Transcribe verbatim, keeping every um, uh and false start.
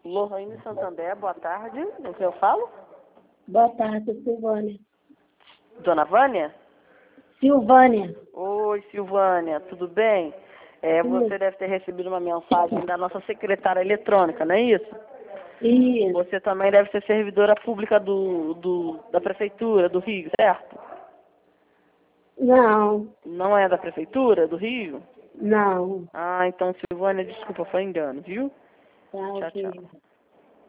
Lohane Santander, boa tarde. Com quem eu falo? Boa tarde, Silvânia. Dona Vânia? Silvânia. Oi, Silvânia, tudo bem? É, Sim. você deve ter recebido uma mensagem da nossa secretária eletrônica, não é isso? Isso. Você também deve ser servidora pública do, do, da Prefeitura do Rio, certo? Não, Não é da Prefeitura do Rio? não. Ah, então, Silvânia, desculpa, foi engano, viu? Tá, Tchau, ok. tchau.